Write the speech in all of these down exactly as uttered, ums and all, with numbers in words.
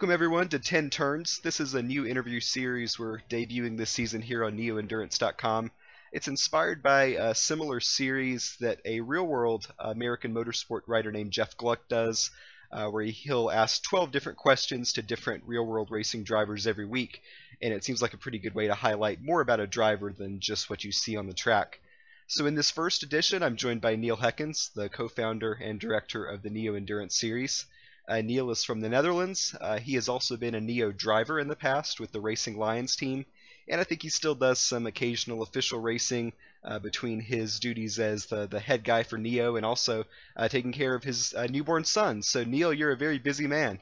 Welcome everyone to ten Turns. This is a new interview series we're debuting this season here on neo endurance dot com. It's inspired by a similar series that a real-world American motorsport writer named Jeff Gluck does, uh, where he'll ask twelve different questions to different real-world racing drivers every week, and it seems like a pretty good way to highlight more about a driver than just what you see on the track. So in this first edition, I'm joined by Neil Heckens, the co-founder and director of the Neo Endurance series. Uh, Neil is from the Netherlands. Uh, he has also been a Neo driver in the past with the Racing Lions team, and I think he still does some occasional official racing uh, between his duties as the, the head guy for Neo and also uh, taking care of his uh, newborn son. So Neil, you're a very busy man.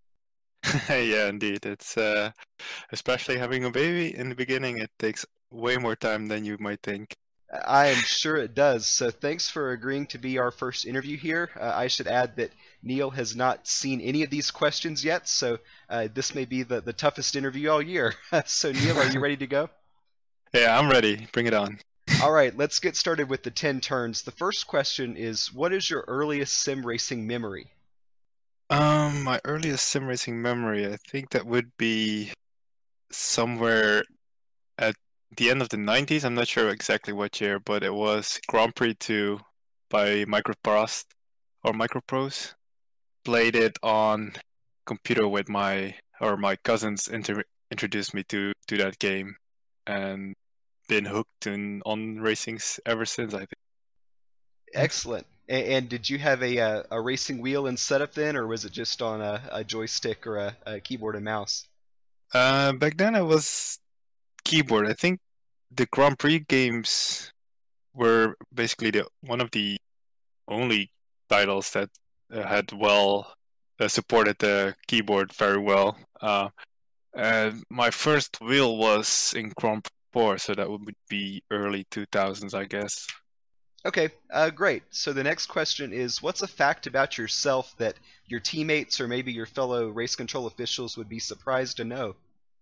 Yeah, indeed. It's uh, especially having a baby in the beginning, it takes way more time than you might think. I am sure it does. So thanks for agreeing to be our first interview here. Uh, I should add that Neil has not seen any of these questions yet, so uh, this may be the, the toughest interview all year. So Neil, are you ready to go? Yeah, I'm ready. Bring it on. All right, let's get started with the ten turns. The first question is, what is your earliest sim racing memory? Um, my earliest sim racing memory, I think that would be somewhere at the end of the nineties. I'm not sure exactly what year, but it was Grand Prix two by Microprose or Microprose. Played it on computer with my or my cousins inter- introduced me to to that game, and been hooked in on racings ever since, I think. Excellent. And, and did you have a, a a racing wheel and setup then, or was it just on a, a joystick or a, a keyboard and mouse? Uh, back then I was keyboard. I think the Grand Prix games were basically the one of the only titles that uh, had well uh, supported the keyboard very well. Uh, and my first wheel was in Grand Prix four, so that would be early two thousands, I guess. Okay, uh, great. So the next question is, what's a fact about yourself that your teammates or maybe your fellow race control officials would be surprised to know?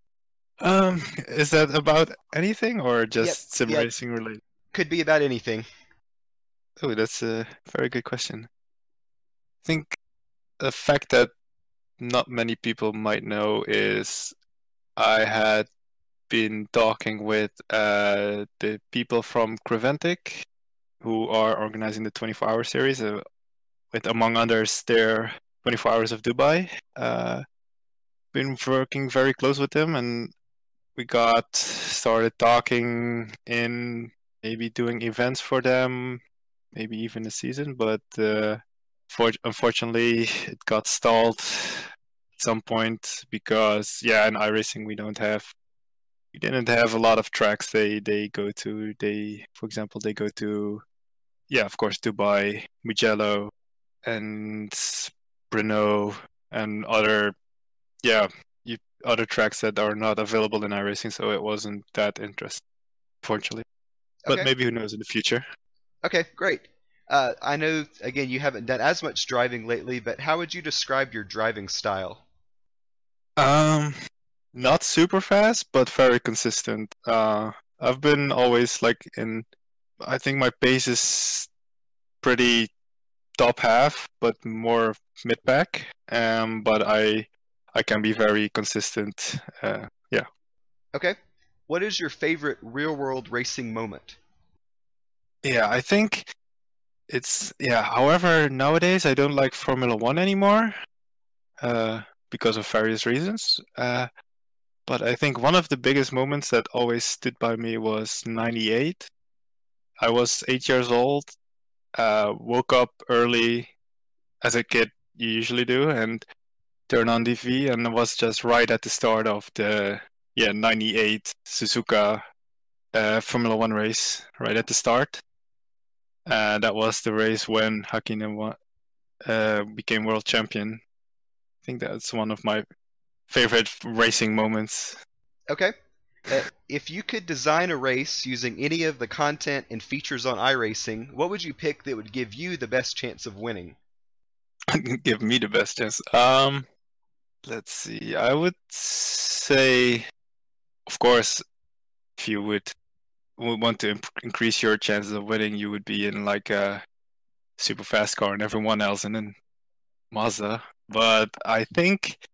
Um, is that about anything or Yep, just sim yeah, racing related? could be about anything. Oh, that's a very good question. I think a fact that not many people might know is I had been talking with uh, the people from Creventic who are organizing the twenty-four hour series, uh, with among others their twenty-four hours of Dubai. Uh, been working very close with them, and we got started talking in maybe doing events for them, maybe even a season, but uh, for, unfortunately it got stalled at some point because yeah, in iRacing we don't have we didn't have a lot of tracks they they go to. They, for example, they go to yeah, of course, Dubai, Mugello, and Brno, and other yeah you, other tracks that are not available in iRacing. So it wasn't that interesting, unfortunately. But Okay, maybe who knows in the future. okay, great. Uh, I know, again, you haven't done as much driving lately, but how would you describe your driving style? Um, not super fast, but very consistent. Uh, I've been always like in. I think my pace is pretty top half, but more mid pack. Um, but I I can be very consistent. Uh, yeah. Okay. What is your favorite real-world racing moment? Yeah, I think it's yeah. However, nowadays I don't like Formula One anymore, uh, because of various reasons. Uh, but I think one of the biggest moments that always stood by me was ninety-eight. I was eight years old. Uh, woke up early as a kid, you usually do, and turned on T V, and it was just right at the start of the yeah ninety-eight Suzuka uh, Formula One race, right at the start. Uh, that was the race when Hakkinen won, uh, became world champion. I think that's one of my favorite racing moments. Okay. Uh, if you could design a race using any of the content and features on iRacing, what would you pick that would give you the best chance of winning? Give me the best chance. Um, let's see. I would say, of course, if you would, would want to imp- increase your chances of winning, you would be in like a super fast car and everyone else, and then Mazda. But I think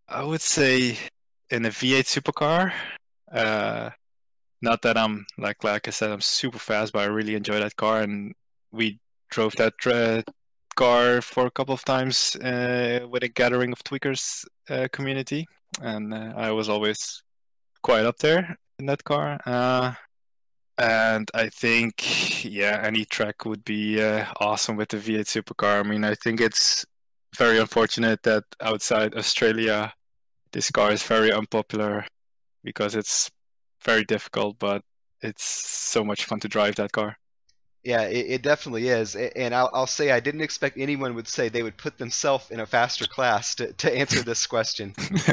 I would say in a V eight supercar. Uh, not that I'm like like I said I'm super fast, but I really enjoy that car, and we drove that uh, car for a couple of times uh, with a gathering of tweakers uh, community, and uh, I was always quite up there in that car. Uh, and I think, yeah, any track would be uh, awesome with the V eight supercar. I mean, I think it's very unfortunate that outside Australia, this car is very unpopular because it's very difficult, but it's so much fun to drive that car. Yeah, it, it definitely is. A- And I'll, I'll say I didn't expect anyone would say they would put themselves in a faster class to, to answer this question.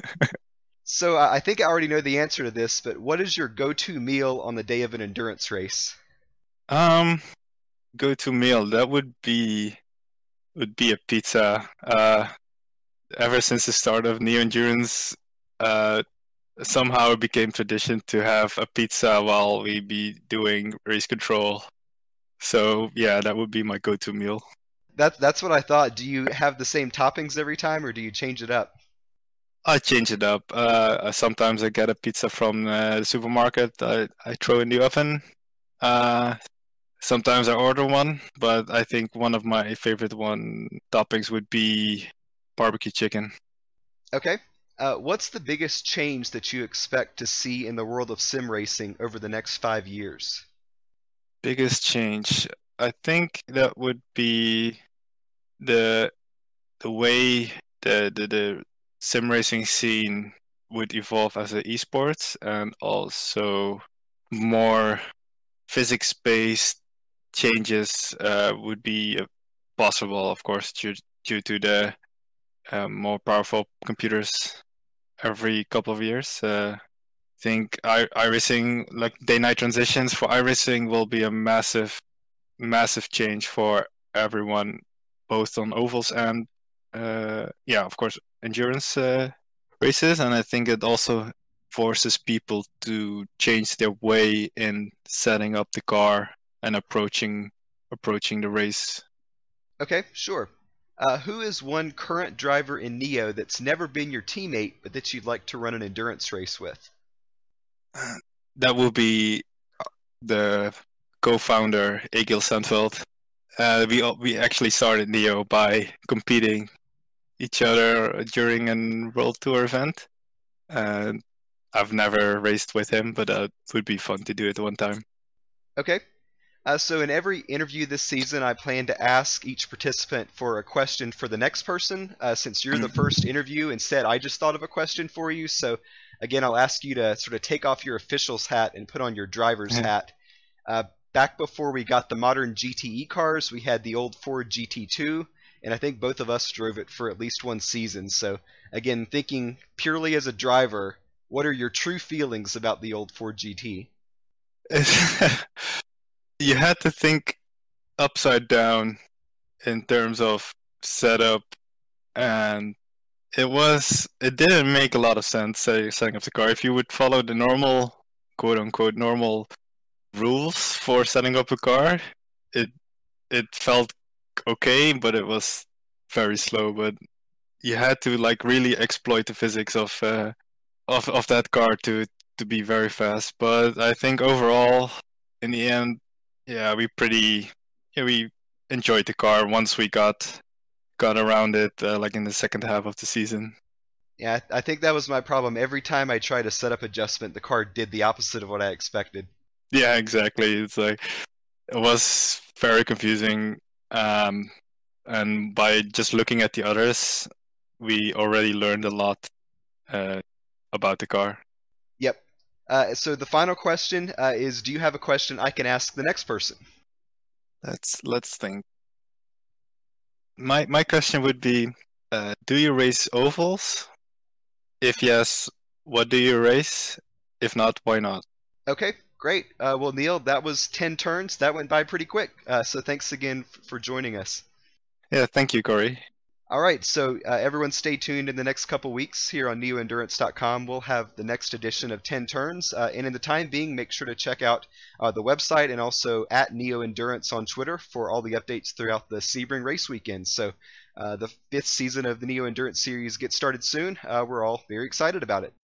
So uh, I think I already know the answer to this, but what is your go-to meal on the day of an endurance race? um, go-to meal that would be would be a pizza. Uh, ever since the start of Neo Endurance, uh, somehow it became tradition to have a pizza while we be doing race control. So yeah, that would be my go-to meal. That, that's what I thought. Do you have the same toppings every time, or do you change it up? I change it up. Uh, sometimes I get a pizza from uh, the supermarket. I, I throw in the oven. Uh, sometimes I order one, but I think one of my favorite one toppings would be barbecue chicken. Okay. Uh, what's the biggest change that you expect to see in the world of sim racing over the next five years? Biggest change, I think that would be the the way the the, the sim racing scene would evolve as an esports, and also more physics based changes uh, would be uh, possible, of course, due, due to the um, more powerful computers every couple of years. Uh, I think i iRacing, like day night transitions for iRacing, will be a massive, massive change for everyone, both on ovals and, uh, yeah, of course, endurance uh, races. And I think it also forces people to change their way in setting up the car and approaching approaching the race. Okay, sure. Uh, who is one current driver in Neo that's never been your teammate, but that you'd like to run an endurance race with? That will be the co-founder Egil Sandveld. Uh, we we actually started Neo by competing each other during a World Tour event, and I've never raced with him, but uh, it would be fun to do it one time. Okay. Uh, so in every interview this season, I plan to ask each participant for a question for the next person. Uh, since you're the first interview, instead, I just thought of a question for you. So again, I'll ask you to sort of take off your official's hat and put on your driver's hat. Uh, back before we got the modern G T E cars, we had the old Ford G T two, and I think both of us drove it for at least one season. So again, thinking purely as a driver, what are your true feelings about the old Ford G T? You had to think upside down in terms of setup, and it was it didn't make a lot of sense say, setting up the car. If you would follow the normal, quote unquote, normal rules for setting up a car, it it felt okay, but it was very slow. But you had to like really exploit the physics of uh, of of that car to to be very fast. But I think overall, in the end, yeah, we pretty yeah we enjoyed the car once we got got around it, uh, like in the second half of the season. Yeah, I think that was my problem. Every time I tried to set up adjustment, the car did the opposite of what I expected. Yeah, exactly. It's like it was very confusing, um, and by just looking at the others, we already learned a lot uh, about the car. Yep. Uh, so the final question uh, is, do you have a question I can ask the next person? Let's let's think. My my question would be, uh, do you race ovals? If yes, what do you race? If not, why not? Okay, great. Uh, well, Neil, that was ten turns. That went by pretty quick. Uh, so thanks again f- for joining us. Yeah, thank you, Corey. All right, so uh, everyone stay tuned in the next couple weeks here on neo endurance dot com. We'll have the next edition of ten Turns. Uh, and in the time being, make sure to check out uh, the website and also at Neo Endurance on Twitter for all the updates throughout the Sebring race weekend. So uh, the fifth season of the Neo Endurance series gets started soon. Uh, we're all very excited about it.